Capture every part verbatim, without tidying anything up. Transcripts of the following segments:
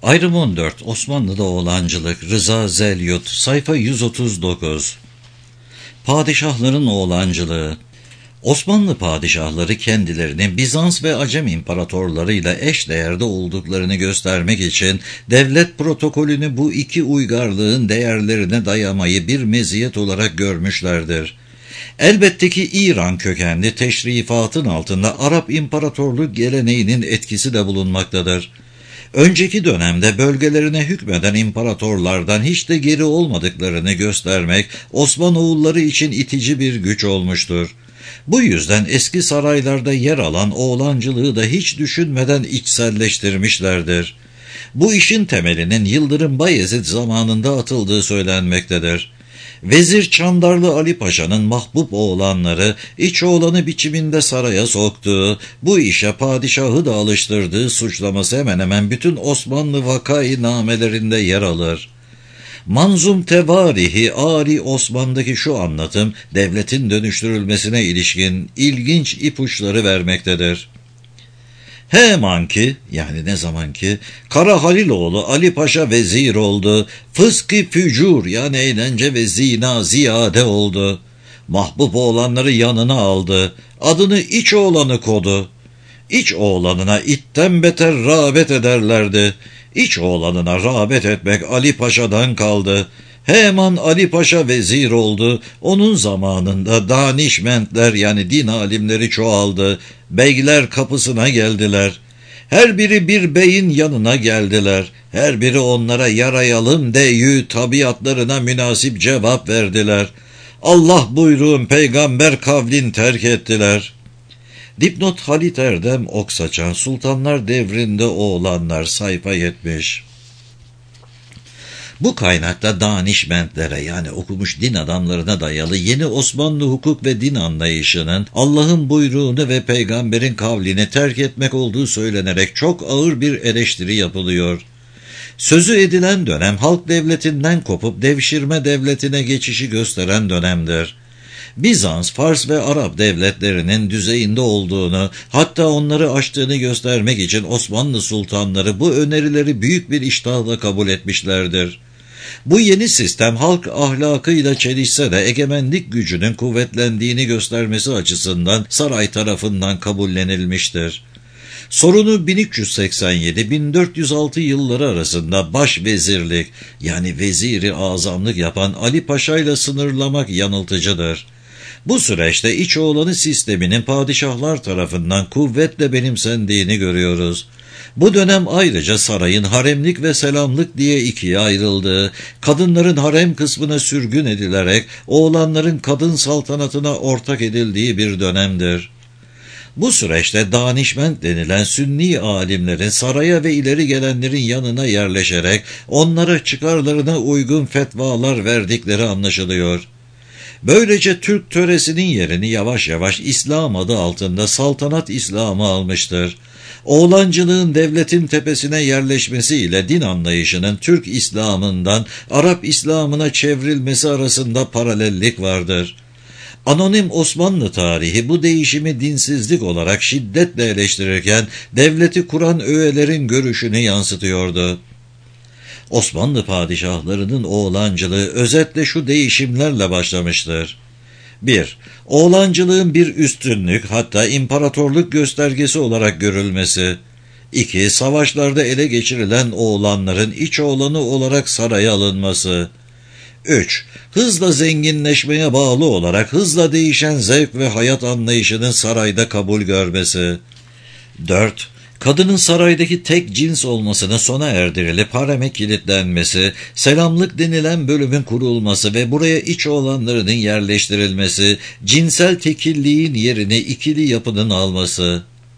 Ayrım on dört. Osmanlı'da oğlancılık. Rıza Zelyut. Sayfa yüz otuz dokuz. Padişahların oğlancılığı. Osmanlı padişahları kendilerini Bizans ve Acem imparatorlarıyla eş değerde olduklarını göstermek için devlet protokolünü bu iki uygarlığın değerlerine dayamayı bir meziyet olarak görmüşlerdir. Elbette ki İran kökenli teşrifatın altında Arap İmparatorluk geleneğinin etkisi de bulunmaktadır. Önceki dönemde bölgelerine hükmeden imparatorlardan hiç de geri olmadıklarını göstermek Osmanoğulları için itici bir güç olmuştur. Bu yüzden eski saraylarda yer alan oğlancılığı da hiç düşünmeden içselleştirmişlerdir. Bu işin temelinin Yıldırım Bayezid zamanında atıldığı söylenmektedir. Vezir Çandarlı Ali Paşa'nın mahbub oğlanları iç oğlanı biçiminde saraya soktuğu, bu işe padişahı da alıştırdığı suçlaması hemen hemen bütün Osmanlı vakâi namelerinde yer alır. Manzum Tevarihi Ari Osman'daki şu anlatım devletin dönüştürülmesine ilişkin ilginç ipuçları vermektedir. Hemen ki, yani ne zaman ki Kara Haliloğlu Ali Paşa vezir oldu, fıskı fücur yani eğlence ve zina ziyade oldu. Mahbub oğlanları yanına aldı, adını iç oğlanı kodu. İç oğlanına itten beter rağbet ederlerdi. İç oğlanına rağbet etmek Ali Paşa'dan kaldı. Hemen Ali Paşa vezir oldu. Onun zamanında danişmentler yani din alimleri çoğaldı. Beyler kapısına geldiler. Her biri bir beyin yanına geldiler. Her biri onlara yarayalım deyü tabiatlarına münasip cevap verdiler. Allah buyruğun peygamber kavlin terk ettiler. Dipnot Halit Erdem Oksaçan Sultanlar Devrinde Oğlanlar sayfa yetmiş. Bu kaynakta danişmentlere yani okumuş din adamlarına dayalı yeni Osmanlı hukuk ve din anlayışının Allah'ın buyruğunu ve peygamberin kavlini terk etmek olduğu söylenerek çok ağır bir eleştiri yapılıyor. Sözü edilen dönem halk devletinden kopup devşirme devletine geçişi gösteren dönemdir. Bizans, Fars ve Arap devletlerinin düzeyinde olduğunu, hatta onları aştığını göstermek için Osmanlı sultanları bu önerileri büyük bir iştahla kabul etmişlerdir. Bu yeni sistem halk ahlakıyla çelişse de egemenlik gücünün kuvvetlendiğini göstermesi açısından saray tarafından kabullenilmiştir. Sorunu bin üç yüz seksen yedi bin dört yüz altı yılları arasında başvezirlik yani veziri azamlık yapan Ali Paşa ile sınırlamak yanıltıcıdır. Bu süreçte iç oğlanı sisteminin padişahlar tarafından kuvvetle benimsendiğini görüyoruz. Bu dönem ayrıca sarayın haremlik ve selamlık diye ikiye ayrıldığı, kadınların harem kısmına sürgün edilerek oğlanların kadın saltanatına ortak edildiği bir dönemdir. Bu süreçte danişment denilen sünni alimlerin saraya ve ileri gelenlerin yanına yerleşerek onlara çıkarlarına uygun fetvalar verdikleri anlaşılıyor. Böylece Türk töresinin yerini yavaş yavaş İslam adı altında saltanat İslam'ı almıştır. Oğlancılığın devletin tepesine yerleşmesiyle din anlayışının Türk İslam'ından Arap İslam'ına çevrilmesi arasında paralellik vardır. Anonim Osmanlı tarihi bu değişimi dinsizlik olarak şiddetle eleştirirken devleti kuran öğelerin görüşünü yansıtıyordu. Osmanlı padişahlarının oğlancılığı özetle şu değişimlerle başlamıştır. bir Oğlancılığın bir üstünlük hatta imparatorluk göstergesi olarak görülmesi. iki Savaşlarda ele geçirilen oğlanların iç oğlanı olarak saraya alınması. üç Hızla zenginleşmeye bağlı olarak hızla değişen zevk ve hayat anlayışının sarayda kabul görmesi. dört Kadının saraydaki tek cins olmasını sona erdirilip hareme kilitlenmesi, selamlık denilen bölümün kurulması ve buraya iç oğlanlarının yerleştirilmesi, cinsel tekilliğin yerini ikili yapının alması.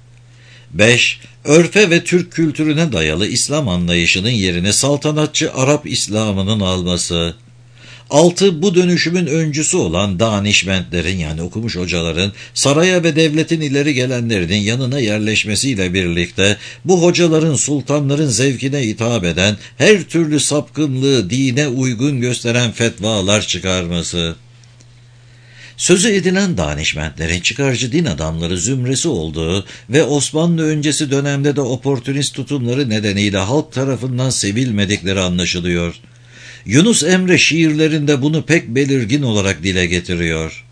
beş Örfe ve Türk kültürüne dayalı İslam anlayışının yerini saltanatçı Arap İslam'ının alması. altı Bu dönüşümün öncüsü olan danişmentlerin yani okumuş hocaların saraya ve devletin ileri gelenlerinin yanına yerleşmesiyle birlikte bu hocaların sultanların zevkine hitap eden her türlü sapkınlığı dine uygun gösteren fetvalar çıkarması. Sözü edilen danişmentlerin çıkarcı din adamları zümresi olduğu ve Osmanlı öncesi dönemde de oportunist tutumları nedeniyle halk tarafından sevilmedikleri anlaşılıyor. Yunus Emre şiirlerinde bunu pek belirgin olarak dile getiriyor.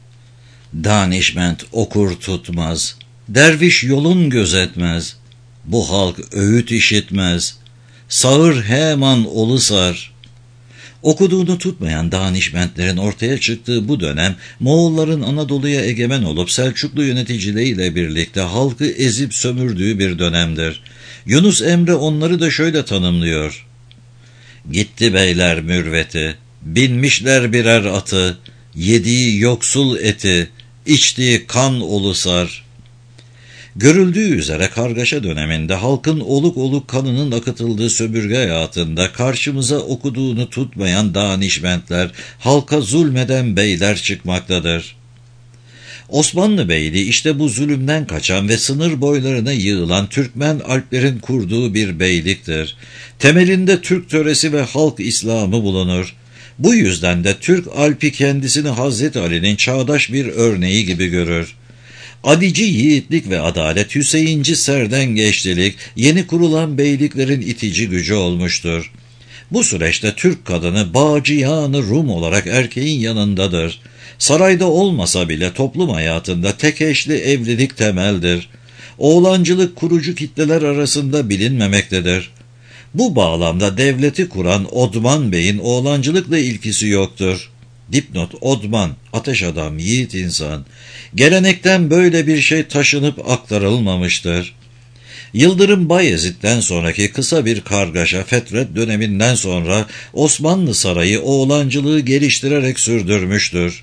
Danişment okur tutmaz, derviş yolun gözetmez, bu halk öğüt işitmez, sağır heman olusar. Okuduğunu tutmayan danişmentlerin ortaya çıktığı bu dönem, Moğolların Anadolu'ya egemen olup Selçuklu yöneticileriyle birlikte halkı ezip sömürdüğü bir dönemdir. Yunus Emre onları da şöyle tanımlıyor. Gitti beyler mürveti, binmişler birer atı, yediği yoksul eti, içtiği kan olusar. Görüldüğü üzere kargaşa döneminde halkın oluk oluk kanının akıtıldığı sömürge hayatında karşımıza okuduğunu tutmayan danişmentler, halka zulmeden beyler çıkmaktadır. Osmanlı Beyliği işte bu zulümden kaçan ve sınır boylarına yığılan Türkmen Alplerin kurduğu bir beyliktir. Temelinde Türk töresi ve halk İslamı bulunur. Bu yüzden de Türk Alpi kendisini Hazreti Ali'nin çağdaş bir örneği gibi görür. Adici yiğitlik ve adalet, Hüseyinci serdengeçlilik, yeni kurulan beyliklerin itici gücü olmuştur. Bu süreçte Türk kadını Bağcıyan-ı Rum olarak erkeğin yanındadır. Sarayda olmasa bile toplum hayatında tek eşli evlilik temeldir. Oğlancılık kurucu kitleler arasında bilinmemektedir. Bu bağlamda devleti kuran Odman Bey'in oğlancılıkla ilgisi yoktur. Dipnot: Odman, ateş adam, yiğit insan. Gelenekten böyle bir şey taşınıp aktarılmamıştır. Yıldırım Bayezid'den sonraki kısa bir kargaşa Fetret döneminden sonra Osmanlı Sarayı oğlancılığı geliştirerek sürdürmüştür.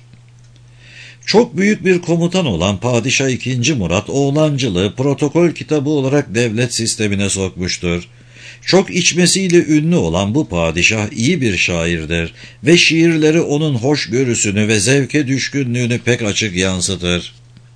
Çok büyük bir komutan olan Padişah ikinci. Murat oğlancılığı protokol kitabı olarak devlet sistemine sokmuştur. Çok içmesiyle ünlü olan bu padişah iyi bir şairdir ve şiirleri onun hoşgörüsünü ve zevke düşkünlüğünü pek açık yansıtır.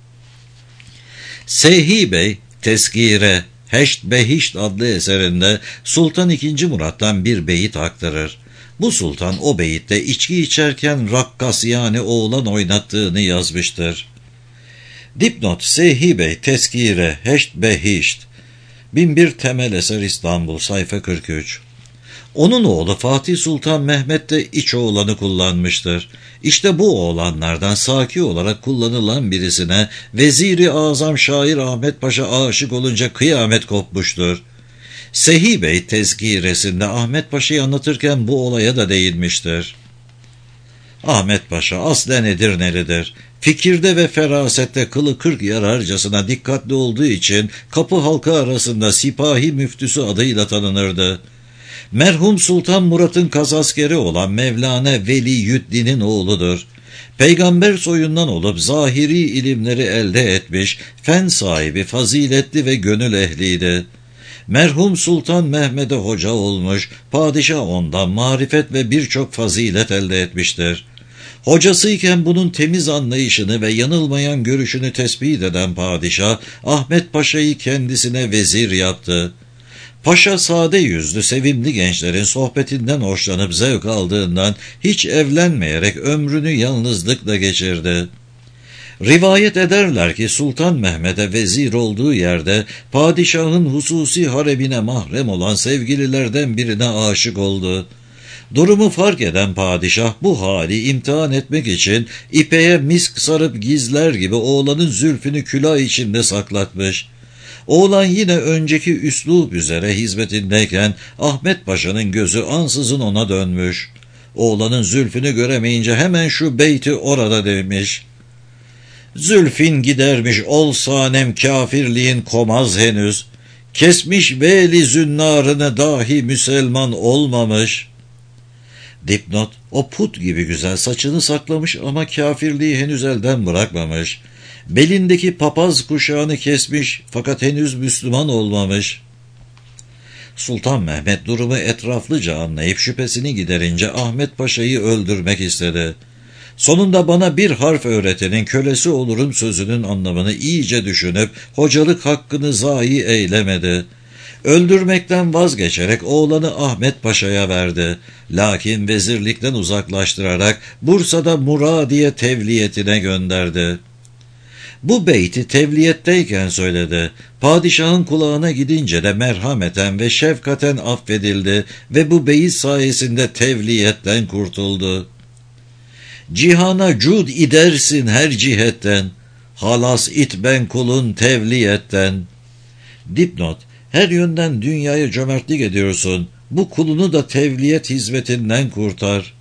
Sehi Bey, Teskire, Heşt Behişt adlı eserinde Sultan ikinci. Murat'tan bir beyit aktarır. Bu sultan o beyitte içki içerken rakkas yani oğlan oynattığını yazmıştır. Dipnot: Sehi Bey, Teskire, Heşt Behişt, bin bir temel eser, İstanbul, sayfa kırk üç. Onun oğlu Fatih Sultan Mehmet de iç oğlanı kullanmıştır. İşte bu oğlanlardan Saki olarak kullanılan birisine Vezir-i Azam şair Ahmet Paşa aşık olunca kıyamet kopmuştur. Sehi Bey tezkiresinde Ahmet Paşa'yı anlatırken bu olaya da değinmiştir. Ahmet Paşa aslen Edirnelidir. Fikirde ve ferasette kılı kırk yararcasına dikkatli olduğu için kapı halkı arasında Sipahi Müftüsü adıyla tanınırdı. Merhum Sultan Murat'ın kazaskeri olan Mevlana Veliyüddin'in oğludur. Peygamber soyundan olup zahiri ilimleri elde etmiş, fen sahibi, faziletli ve gönül ehliydi. Merhum Sultan Mehmet'e hoca olmuş, padişah ondan marifet ve birçok fazilet elde etmiştir. Hocasıyken bunun temiz anlayışını ve yanılmayan görüşünü tespit eden padişah, Ahmet Paşa'yı kendisine vezir yaptı. Paşa sade yüzlü, sevimli gençlerin sohbetinden hoşlanıp zevk aldığından hiç evlenmeyerek ömrünü yalnızlıkla geçirdi. Rivayet ederler ki Sultan Mehmet'e vezir olduğu yerde padişahın hususi haremine mahrem olan sevgililerden birine aşık oldu. Durumu fark eden padişah bu hali imtihan etmek için ipeğe misk sarıp gizler gibi oğlanın zülfünü külah içinde saklatmış. Oğlan yine önceki üslup üzere hizmetindeyken Ahmet Paşa'nın gözü ansızın ona dönmüş. Oğlanın zülfünü göremeyince hemen şu beyti orada demiş. Zülfin gidermiş olsanem kafirliğin komaz henüz, kesmiş veli zünnarını dahi Müselman olmamış. Dipnot: o put gibi güzel saçını saklamış ama kafirliği henüz elden bırakmamış. Belindeki papaz kuşağını kesmiş fakat henüz Müslüman olmamış. Sultan Mehmet durumu etraflıca anlayıp şüphesini giderince Ahmet Paşa'yı öldürmek istedi. Sonunda bana bir harf öğretenin kölesi olurum sözünün anlamını iyice düşünüp hocalık hakkını zayi eylemedi. Öldürmekten vazgeçerek oğlanı Ahmet Paşa'ya verdi. Lakin vezirlikten uzaklaştırarak Bursa'da Muradiye tevliyetine gönderdi. Bu beyti tevliyetteyken söyledi. Padişahın kulağına gidince de merhameten ve şefkaten affedildi ve bu beyit sayesinde tevliyetten kurtuldu. Cihana cud idersin her cihetten, halas it ben kulun tevliyetten. Dipnot: her yönden dünyaya cömertlik ediyorsun, bu kulunu da tevliyet hizmetinden kurtar.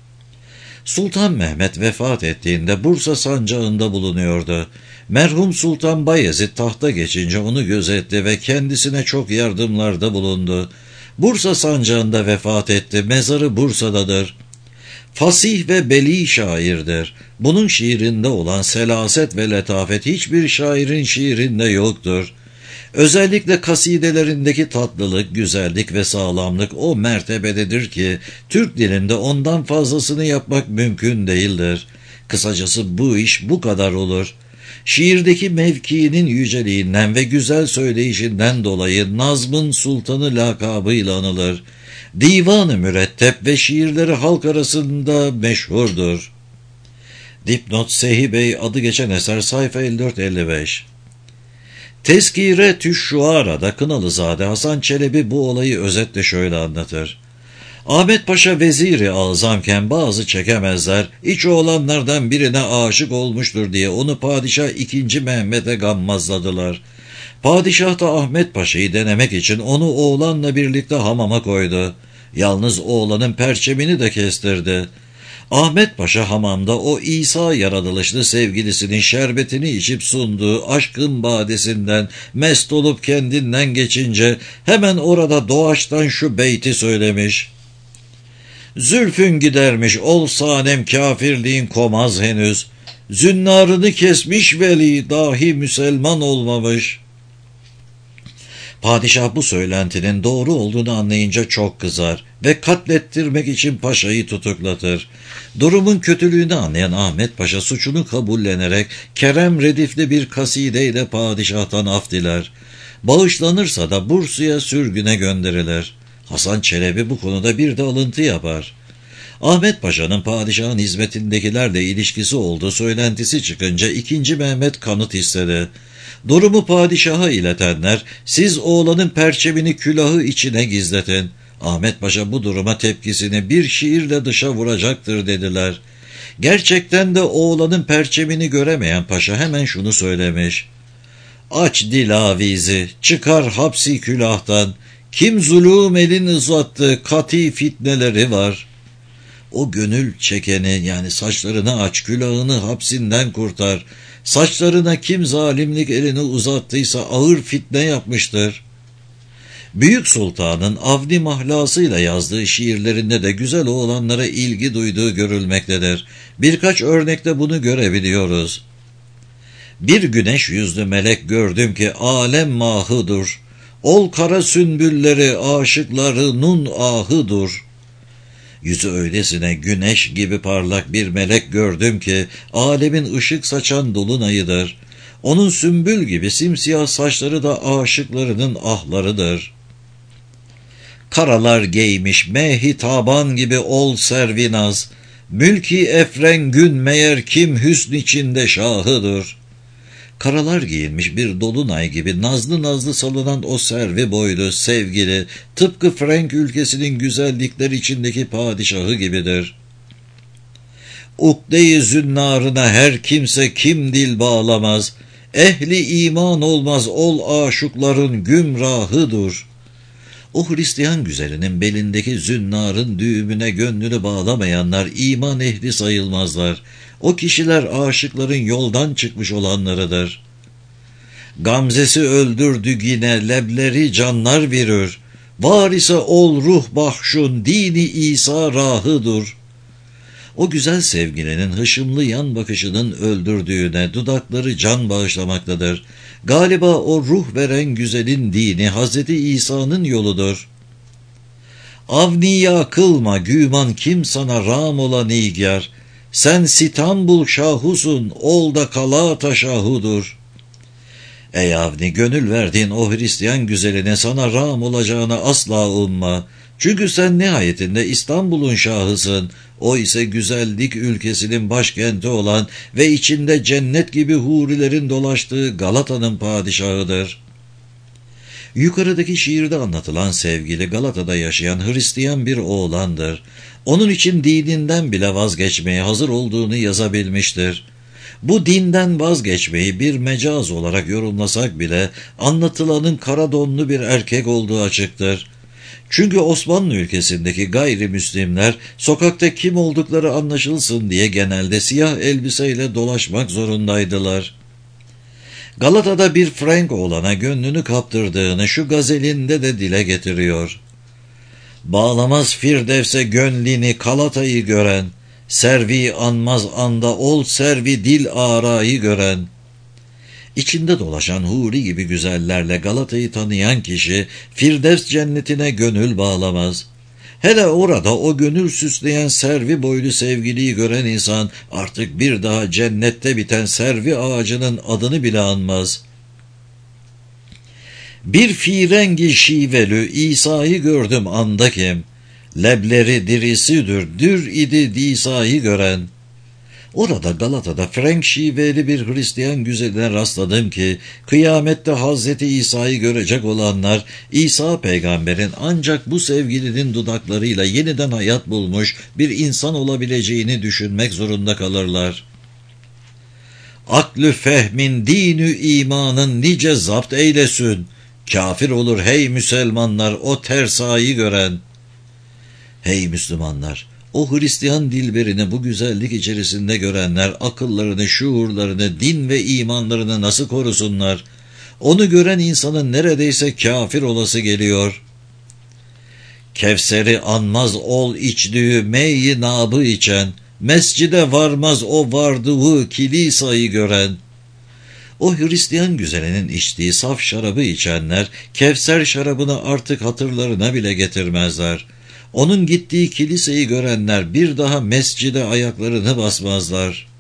Sultan Mehmet vefat ettiğinde Bursa sancağında bulunuyordu. Merhum Sultan Bayezid tahta geçince onu gözetti ve kendisine çok yardımlarda bulundu. Bursa sancağında vefat etti, mezarı Bursa'dadır. Fasih ve beli şairdir. Bunun şiirinde olan selaset ve letafet hiçbir şairin şiirinde yoktur. Özellikle kasidelerindeki tatlılık, güzellik ve sağlamlık o mertebededir ki Türk dilinde ondan fazlasını yapmak mümkün değildir. Kısacası bu iş bu kadar olur. Şiirdeki mevkiinin yüceliğinden ve güzel söyleyişinden dolayı Nazm'ın Sultanı lakabıyla anılır. Divan-ı Mürettep ve şiirleri halk arasında meşhurdur. Dipnot: Sehi Bey adı geçen eser sayfa elli dört elli beş. Tezkire Tüşşuara'da Kınalızade Hasan Çelebi bu olayı özetle şöyle anlatır. Ahmet Paşa veziri azamken bazı çekemezler, iç oğlanlardan birine aşık olmuştur diye onu Padişah ikinci Mehmet'e gammazladılar. Padişah da Ahmet Paşa'yı denemek için onu oğlanla birlikte hamama koydu. Yalnız oğlanın perçemini de kestirdi. Ahmet Paşa hamamda o İsa yaratılışlı sevgilisinin şerbetini içip sunduğu aşkın badesinden mest olup kendinden geçince hemen orada doğaçtan şu beyti söylemiş. Zülfün gidermiş ol sanem kafirliğin komaz henüz, zünnarını kesmiş veli dahi Müselman olmamış. Padişah bu söylentinin doğru olduğunu anlayınca çok kızar ve katlettirmek için paşayı tutuklatır. Durumun kötülüğünü anlayan Ahmet Paşa suçunu kabullenerek kerem redifli bir kasideyle padişahtan af diler. Bağışlanırsa da Bursa'ya sürgüne gönderilir. Hasan Çelebi bu konuda bir de alıntı yapar. Ahmet Paşa'nın padişahın hizmetindekilerle ilişkisi olduğu söylentisi çıkınca ikinci Mehmet kanıt istedi. Durumu padişaha iletenler, siz oğlanın perçemini külahı içine gizletin. Ahmet Paşa bu duruma tepkisini bir şiirle dışa vuracaktır dediler. Gerçekten de oğlanın perçemini göremeyen paşa hemen şunu söylemiş. Aç dilavizi, çıkar hapsi külahtan, kim zulüm elini uzattı, kati fitneleri var. O gönül çekeni yani saçlarını aç, külahını hapsinden kurtar. Saçlarına kim zalimlik elini uzattıysa ağır fitne yapmıştır. Büyük Sultan'ın Avni mahlasıyla yazdığı şiirlerinde de güzel oğlanlara ilgi duyduğu görülmektedir. Birkaç örnekte bunu görebiliyoruz. Bir güneş yüzlü melek gördüm ki alem mahıdır. Ol kara sünbülleri aşıklarının ahıdır. Yüzü öylesine güneş gibi parlak bir melek gördüm ki alemin ışık saçan dolunayıdır. Onun sümbül gibi simsiyah saçları da aşıklarının ahlarıdır. Karalar giymiş mehi taban gibi ol servinaz, mülki efren gün meğer kim hüsn içinde şahıdır. Karalar giyinmiş bir dolunay gibi nazlı nazlı salınan o servi boylu sevgili, tıpkı Frank ülkesinin güzellikler içindeki padişahı gibidir. Ukde-i zünnarına her kimse kim dil bağlamaz, ehli iman olmaz ol aşıkların gümrahıdır. O Hristiyan güzelinin belindeki zünnarın düğümüne gönlünü bağlamayanlar iman ehli sayılmazlar. O kişiler aşıkların yoldan çıkmış olanlarıdır. Gamzesi öldürdü yine lebleri canlar verir. Var ise ol ruh bahşun dini İsa rahıdır. O güzel sevgilinin hışımlı yan bakışının öldürdüğüne dudakları can bağışlamaktadır. Galiba o ruh veren güzelin dini Hazreti İsa'nın yoludur. Avniya kılma güman kim sana ram ola nigar. Sen İstanbul şahusun ol da kala taşahudur. Ey Avni, gönül verdiğin o Hristiyan güzeline sana rağm olacağına asla umma. Çünkü sen nihayetinde İstanbul'un şahısın. O ise güzellik ülkesinin başkenti olan ve içinde cennet gibi hurilerin dolaştığı Galata'nın padişahıdır. Yukarıdaki şiirde anlatılan sevgili Galata'da yaşayan Hristiyan bir oğlandır. Onun için dininden bile vazgeçmeye hazır olduğunu yazabilmiştir. Bu dinden vazgeçmeyi bir mecaz olarak yorumlasak bile anlatılanın kara donlu bir erkek olduğu açıktır. Çünkü Osmanlı ülkesindeki gayrimüslimler sokakta kim oldukları anlaşılsın diye genelde siyah elbiseyle dolaşmak zorundaydılar. Galata'da bir Frank oğlana gönlünü kaptırdığını şu gazelinde de dile getiriyor. Bağlamaz Firdevs'e gönlini Galata'yı gören, servi anmaz anda ol servi dil arayı gören. İçinde dolaşan huri gibi güzellerle Galata'yı tanıyan kişi Firdevs cennetine gönül bağlamaz. Hele orada o gönül süsleyen servi boylu sevgiliyi gören insan artık bir daha cennette biten servi ağacının adını bile anmaz. Bir firengi şivelü İsa'yı gördüm andakim, lebleri dirisidir dür idi İsa'yı gören. Orada Galata'da Frank şiveli bir Hristiyan güzeline rastladım ki, kıyamette Hazreti İsa'yı görecek olanlar, İsa peygamberin ancak bu sevgilinin dudaklarıyla yeniden hayat bulmuş bir insan olabileceğini düşünmek zorunda kalırlar. Aklü fehmin dinü imanın nice zapt eylesin, kafir olur hey Müselmanlar o tersayı gören. Hey Müslümanlar! O Hristiyan dilberini bu güzellik içerisinde görenler akıllarını, şuurlarını, din ve imanlarını nasıl korusunlar? Onu gören insanın neredeyse kafir olası geliyor. Kevser'i anmaz ol içtüğü meyi nabı içen, mescide varmaz o vardığı kilisayı gören. O Hristiyan güzelinin içtiği saf şarabı içenler, Kevser şarabını artık hatırlarına bile getirmezler. Onun gittiği kiliseyi görenler bir daha mescide ayaklarını basmazlar.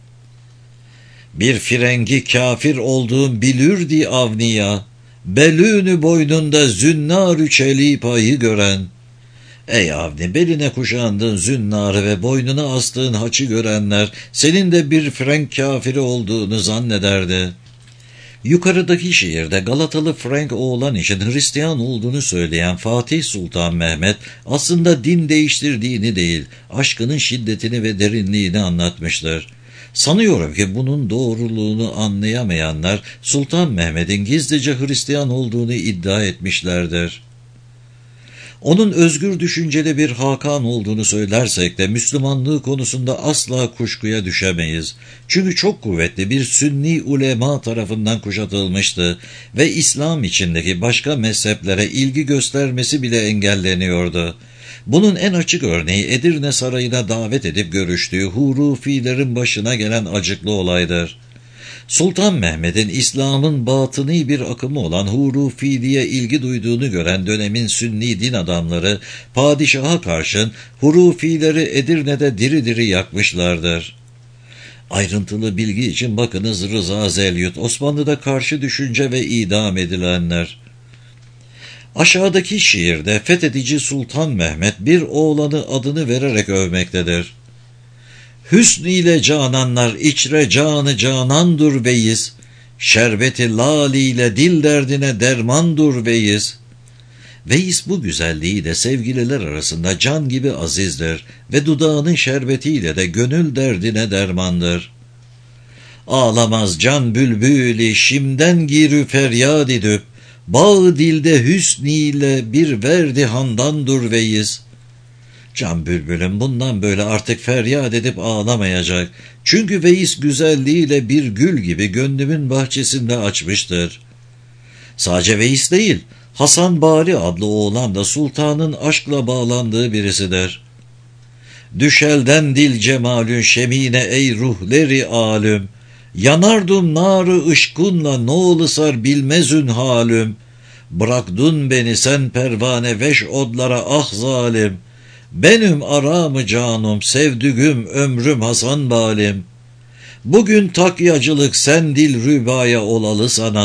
Bir firengi kafir olduğum bilürdi avniya, belünü boynunda zünnarü çelipayı gören. Ey Avni, beline kuşandığın zünnarı ve boynuna astığın haçı görenler senin de bir Frank kafiri olduğunu zannederdi. Yukarıdaki şiirde Galatalı Frank oğlan için Hristiyan olduğunu söyleyen Fatih Sultan Mehmet aslında din değiştirdiğini değil, aşkının şiddetini ve derinliğini anlatmıştır. Sanıyorum ki bunun doğruluğunu anlayamayanlar Sultan Mehmet'in gizlice Hristiyan olduğunu iddia etmişlerdir. Onun özgür düşünceli bir Hakan olduğunu söylersek de Müslümanlığı konusunda asla kuşkuya düşemeyiz. Çünkü çok kuvvetli bir Sünni ulema tarafından kuşatılmıştı ve İslam içindeki başka mezheplere ilgi göstermesi bile engelleniyordu. Bunun en açık örneği Edirne Sarayı'na davet edip görüştüğü hurufilerin başına gelen acıklı olaydır. Sultan Mehmet'in İslam'ın batıni bir akımı olan hurufiliğe ilgi duyduğunu gören dönemin Sünni din adamları padişaha karşın hurufileri Edirne'de diri diri yakmışlardır. Ayrıntılı bilgi için bakınız Rıza Zelyut, Osmanlı'da karşı düşünce ve idam edilenler. Aşağıdaki şiirde fethedici Sultan Mehmet bir oğlanı adını vererek övmektedir. Hüsn ile cananlar içre canı canandur beyiz, şerbeti lal ile dil derdine dermandur beyiz. Veys bu güzelliği de sevgililer arasında can gibi azizdir ve dudağının şerbetiyle de gönül derdine dermandır. Ağlamaz can bülbülü şimden girü feryad edip, bağ dilde hüsniyle bir verdi handandur veyiz. Can bülbülüm bundan böyle artık feryat edip ağlamayacak. Çünkü Veys güzelliğiyle bir gül gibi gönlümün bahçesinde açmıştır. Sadece Veys değil, Hasan Bari adlı oğlan da sultanın aşkla bağlandığı birisidir. Düşelden dil cemalün şemine ey ruhleri alüm, yanardum narı ışkunla noğlu sar bilmezün halüm, bıraktun beni sen pervane veş odlara ah zalim, benim aramı canım, sevdügüm, ömrüm Hasan Balim. Bugün takyacılık sen dil rübaya olalı sanat,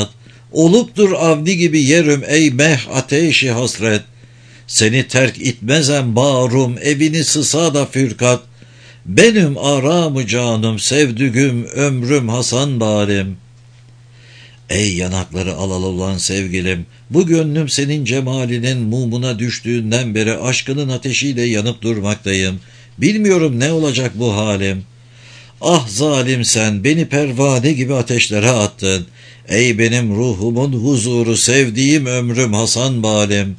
Oluptur Avni gibi yerim ey meh ateşi hasret. Seni terk itmezem bağrum, evini sısa da fürkat. Benim aramı canım, sevdügüm, ömrüm Hasan barim. Ey yanakları alalı olan sevgilim, bu gönlüm senin cemalinin mumuna düştüğünden beri aşkının ateşiyle yanıp durmaktayım. Bilmiyorum ne olacak bu halim. Ah zalim sen, beni pervane gibi ateşlere attın. Ey benim ruhumun huzuru, sevdiğim ömrüm Hasan barim.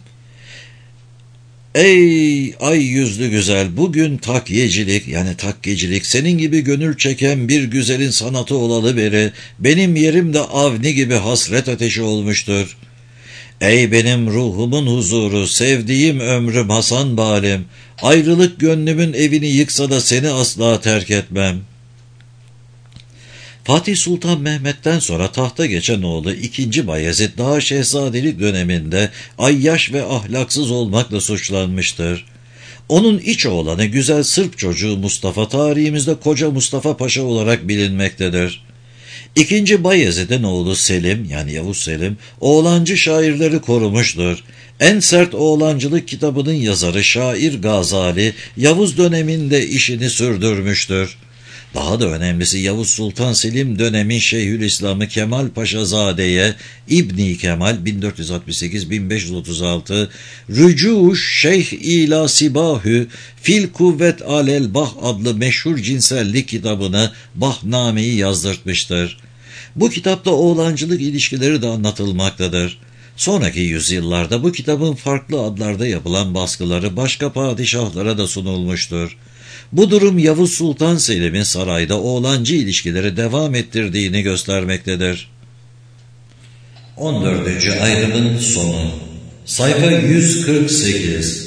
Ey ay yüzlü güzel, bugün takyecilik yani takkecilik senin gibi gönül çeken bir güzelin sanatı olalı beri benim yerim de Avni gibi hasret ateşi olmuştur. Ey benim ruhumun huzuru, sevdiğim ömrüm Hasan barim, ayrılık gönlümün evini yıksa da seni asla terk etmem. Fatih Sultan Mehmet'ten sonra tahta geçen oğlu ikinci. Bayezid daha şehzadelik döneminde ayyaş ve ahlaksız olmakla suçlanmıştır. Onun iç oğlanı güzel Sırp çocuğu Mustafa tarihimizde Koca Mustafa Paşa olarak bilinmektedir. ikinci. Bayezid'in oğlu Selim yani Yavuz Selim oğlancı şairleri korumuştur. En sert oğlancılık kitabının yazarı şair Gazali Yavuz döneminde işini sürdürmüştür. Daha da önemlisi Yavuz Sultan Selim dönemin Şeyhülislam'ı Kemal Paşazade'ye İbni Kemal bin dört yüz altmış sekiz bin beş yüz otuz altı Rücuş Şeyh ila Sibahü Fil Kuvvet Alel Bah adlı meşhur cinsellik kitabını Bahname'yi yazdırtmıştır. Bu kitapta oğlancılık ilişkileri de anlatılmaktadır. Sonraki yüzyıllarda bu kitabın farklı adlarda yapılan baskıları başka padişahlara da sunulmuştur. Bu durum Yavuz Sultan Selim'in sarayda oğlancı ilişkileri devam ettirdiğini göstermektedir. on dördüncü ayrımın sonu. Sayfa yüz kırk sekiz.